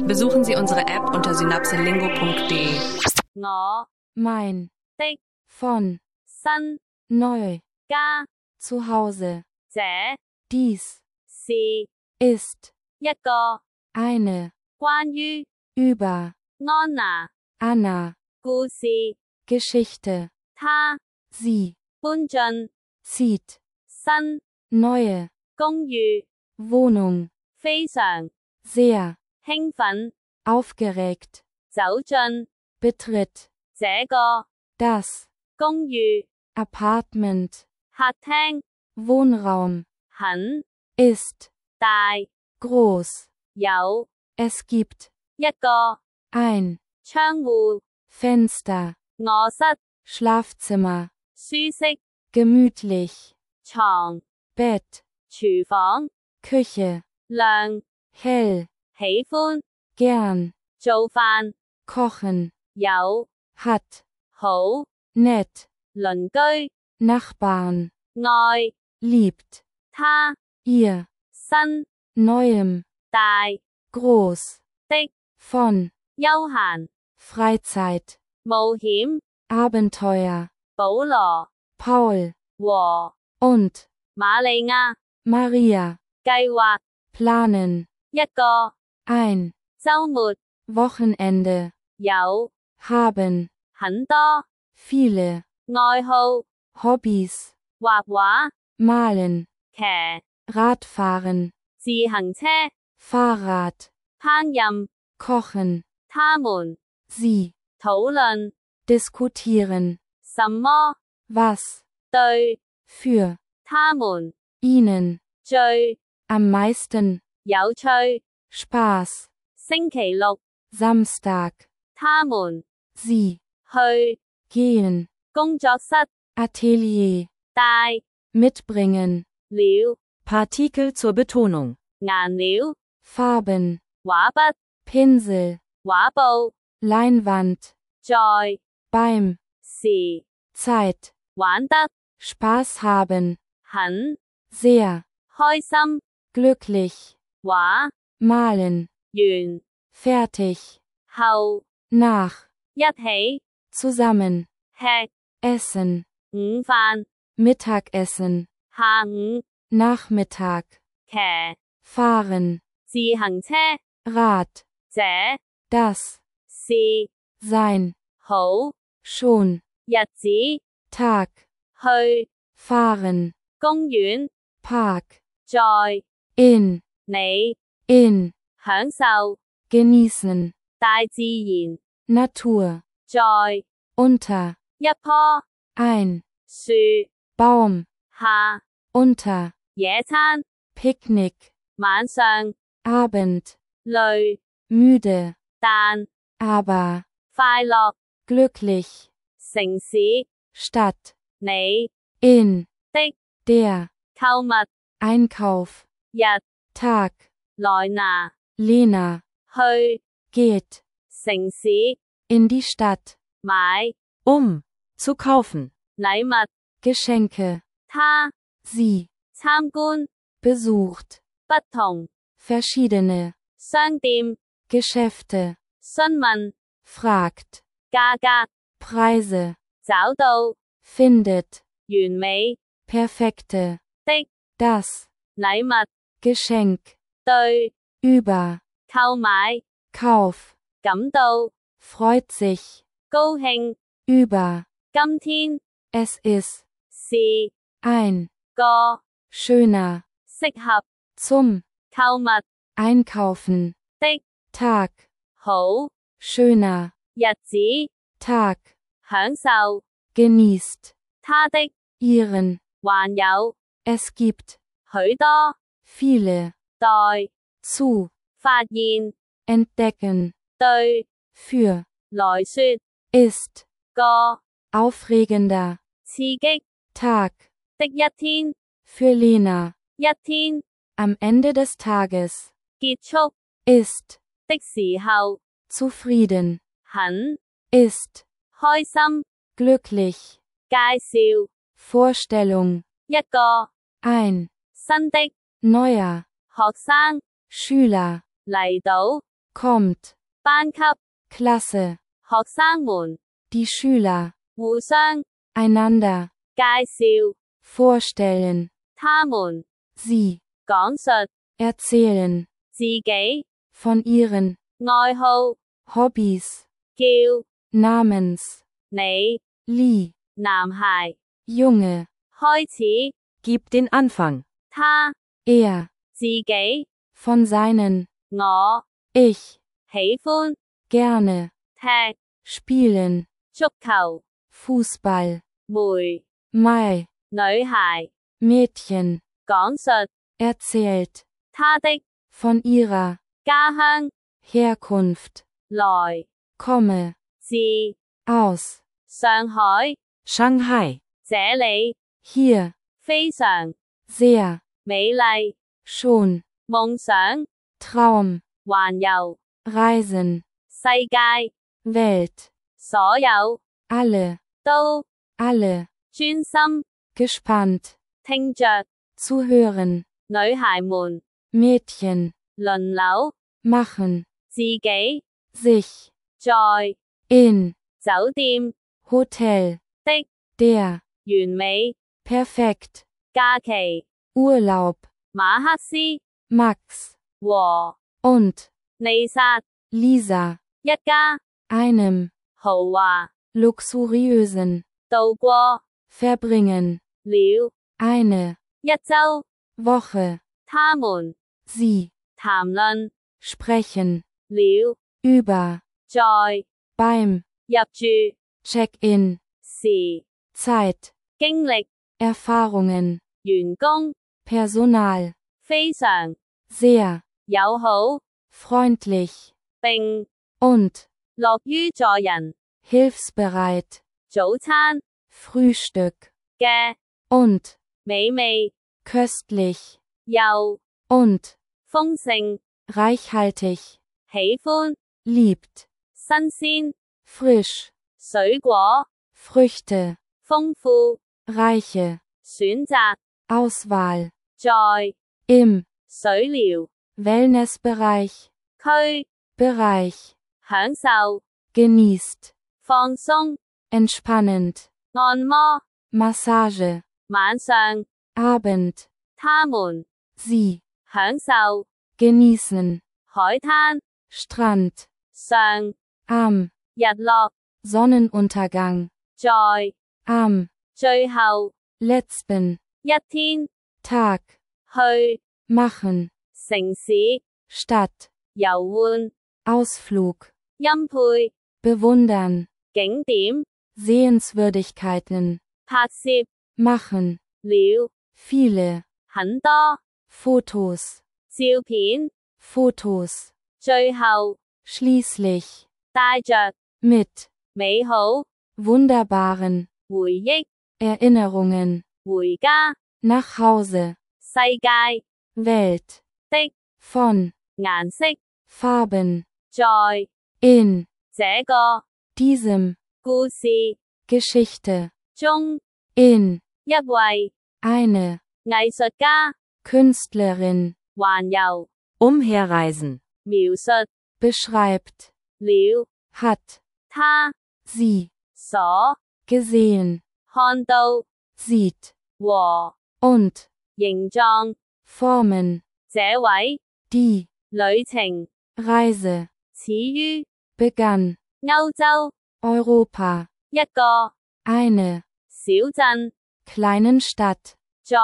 Besuchen Sie unsere App unter synapselingo.de. 我 mein, 的 von, 新 neu, 家 zu Hause, 這 dies, 是 ist, 一個 eine, 關於 über, 安娜 Anna, 故事， Geschichte, 她 sie, 搬進 zieht, 新 neue, 公寓， Wohnung, 非常 sehr, 興奮 aufgeregt, 走進 betritt, 這個 das, 公寓 Apartment, 客廳 Wohnraum, 很 ist, 大， groß, 有 es gibt, 一個 ein, 窗戶， Fenster, 卧室 Schlafzimmer, 舒適 gemütlich, 床 Bett, 廚房 Küche, 亮 hell, 喜歡 gern, 做飯 kochen, 有 hat, 好 nett, 鄰居 Nachbarn, 愛 liebt, 他 ihr, 新 neuem, 大 groß, 的 von, 休閒 Freizeit, 冒險 Abenteuer, 保羅 Paul, 和 und, 瑪利亞 Maria, 計劃 planen, 一個 ein, 週末 Wochenende, 有 haben, 很多 viele, 愛好 Hobbys, 畫畫 malen, 騎 Radfahren, 自行車 Fahrrad, 烹飪 kochen, 他們 sie, 討論 diskutieren, 什麼 was, 對 für, 他們 ihnen, 最 am meisten, 有趣 Spaß, 星期六 Samstag, 他們 sie, 去 gehen, 工作室 Atelier, 帶 mitbringen, 了 Partikel zur Betonung. 顏料 Farben, 畫筆 Pinsel, 畫布 Leinwand, 在 beim, 時 Zeit, 玩得 Spaß haben, 很 sehr, 開心 glücklich, 畫 malen, 完 fertig, 後 nach, 一起 zusammen, 吃 essen, 午飯 Mittagessen, 下午 Nachmittag, 騎 fahren, 自行車 Rad, 這 das, 是 sein, 好 schon, 日子 Tag, 去 fahren, 公園 Park, 在 in, 你 in, 享受 genießen, 大自然 Natur, 在 unter, 一棵 ein, 樹 Baum, 下 unter, 野餐 Picknick, 晚上 Abend, 累 müde, 但 aber, 快樂 glücklich, 城市 Stadt, 你 in, 的 der, 購物 Einkauf, 日 Tag, 來拿 Lena, 去 geht, 城市 in die Stadt, 買 zu kaufen. 禮物 Geschenke, 他 sie, 參觀 besucht, 不同 verschiedene, 商店 Geschäfte, 詢問 fragt, 價格 Preise, 找到 findet, 完美 perfekte, 的 das, 禮物 Geschenk, 對 über, 購買 Kauf, 感到 freut sich, 高興 über, 今天 es ist, 是 ein, 個 schöner, 適合 zum, 購物 Einkaufen, 的 Tag, 好 schöner, 日子 Tag, 享受 genießt, 他的 ihren, 還有 es gibt, 許多 viele, 待 zu, 發現 entdecken, 對 für, 來說 ist, 個 aufregender, 刺激 Tag, 的一天 für Lena, 一天 am Ende des Tages, 結束 ist, 的時候 zufrieden, 很 ist, 開心 glücklich, 介紹 Vorstellung, 一個 ein, 新的 neuer, 學生 Schüler, 嚟到 kommt, 班級、 Klasse, 學生們、 die Schüler, 互相、 einander, 介紹、 vorstellen, 他們、 sie, 講述、 erzählen, 自己、 von ihren, 愛好、 Hobbys, 叫、 namens, 你、 Lee, 男孩、 Junge, 開始、 Gib den Anfang. 他、 er, 自己、 von seinen, 我、 ich, 喜歡、 gerne, 踢、 spielen, 足球、 Fußball, 梅、 Mai, 女孩、 Mädchen, 講述、 erzählt, 他的、 von ihrer, 家鄉、 Herkunft, 來、 komme, 自、 aus, 上海、 Shanghai. 這裡、 hier, 非常、 sehr, 美麗、 schon, 夢想、 Traum, 環遊、 reisen, 世界、 Welt, 所有、 alle, 都、 alle, 專心、 gespannt, 聽着、 zuhören, 女孩們、 Mädchen, 輪流、 machen, 自己、 sich, 在、 in, 酒店、 Hotel, 的、 der, 完美、 perfekt, 假期、 Urlaub, 馬克思、 Max, 和、 und, 利薩、 Lisa, 一家、 einem, 豪華、 luxuriösen, 度過、 verbringen, 了、 eine, 一週、 Woche, 他們、 sie, 談論、 sprechen, 了、 über, 在、 beim, 入住、 Check-in, 時、 Zeit, 經歷、 Erfahrungen, 員工、 Personal, 非常、 sehr, 友好、 freundlich, 並、 und, 樂於助人、 hilfsbereit, 早餐、 Frühstück, 嘅、 und, 美味、 köstlich, 又、 und, 豐盛、 reichhaltig, 喜歡、 liebt, 新鮮、 frisch, 水果、 Früchte, 豐富、 reiche, 選擇、 Auswahl, 在、 im, 水療、 Wellnessbereich, 區、 Bereich, 享受、 genießt, 放鬆、 entspannend, 按摩、 Massage, 晚上、 Abend, 他們、 sie, 享受、 genießen, 海灘、 Strand, 上、 am, 日落、 Sonnenuntergang, 在、 am, 最後、 letzten, 一天、 Tag, 去、 machen, 城市、 Stadt, 遊玩、 Ausflug, 欽佩、 bewundern, 景點、 Sehenswürdigkeiten, 拍攝、 machen, 了、 viele, 很多、 Fotos, 照片、 Fotos, 最後、 schließlich, 帶着、 mit, 美好、 wunderbaren, 回憶、 Erinnerungen, 回家、 nach Hause, 世界、 Welt, 的、 von, 顏色、 Farben, 在、 in, 這個、 diesem, 故事、 Geschichte, 中、 in, 一位、 eine, 藝術家、 Künstlerin, 環遊、 Umherreisen. 描述、 beschreibt, 了、 hat, 他、 sie, 所、 gesehen, 看到、 sieht, 和、 und, 形狀、 formen, 這位、 die, 旅程、 Reise, 始於、 begann, 歐洲、 Europa, 一個、 eine, 小鎮、 kleinen Stadt, 在、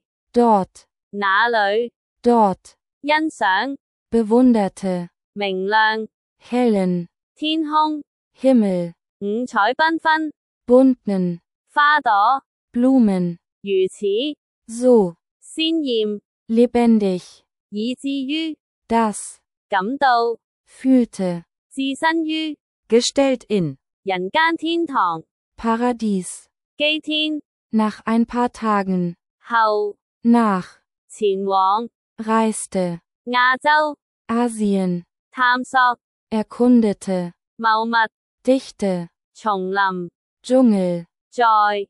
dort, 那裡、 dort, 欣賞、 bewunderte, 明亮、 hellen, 天空、 Himmel, 五彩繽紛、 bunten, 花朵、 Blumen, 如此、 so, 鮮豔， lebendig, 以至於、 das, 感到、 fühlte, 置身於、 Gestellt in. 人間天堂、 Paradies, 基天、 nach ein paar Tagen, 後、 nach, 前往、 reiste, 亞洲、 Asien, 探索、 erkundete, 茂密、 dichte, 叢林、 Dschungel, 在、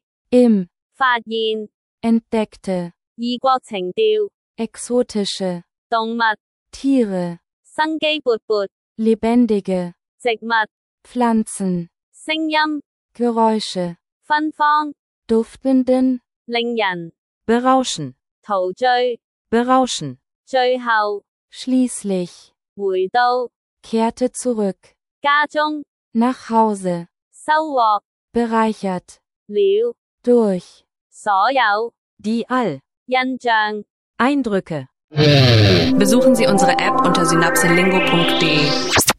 im, 發現、 entdeckte, 異國情調、 exotische, 動物、 Tiere, 生機勃勃、 lebendige, 植物、 Pflanzen, 聲音、 Geräusche, 芬芳、 duftenden, 令人、 berauschen, 陶醉、 berauschen, 最後、 schließlich, 回到、 kehrte zurück, 家中、 nach Hause, 收穫 bereichert, 了 durch, 所有 die all, 印象。 Eindrücke. Besuchen Sie unsere App unter synapselingo.de.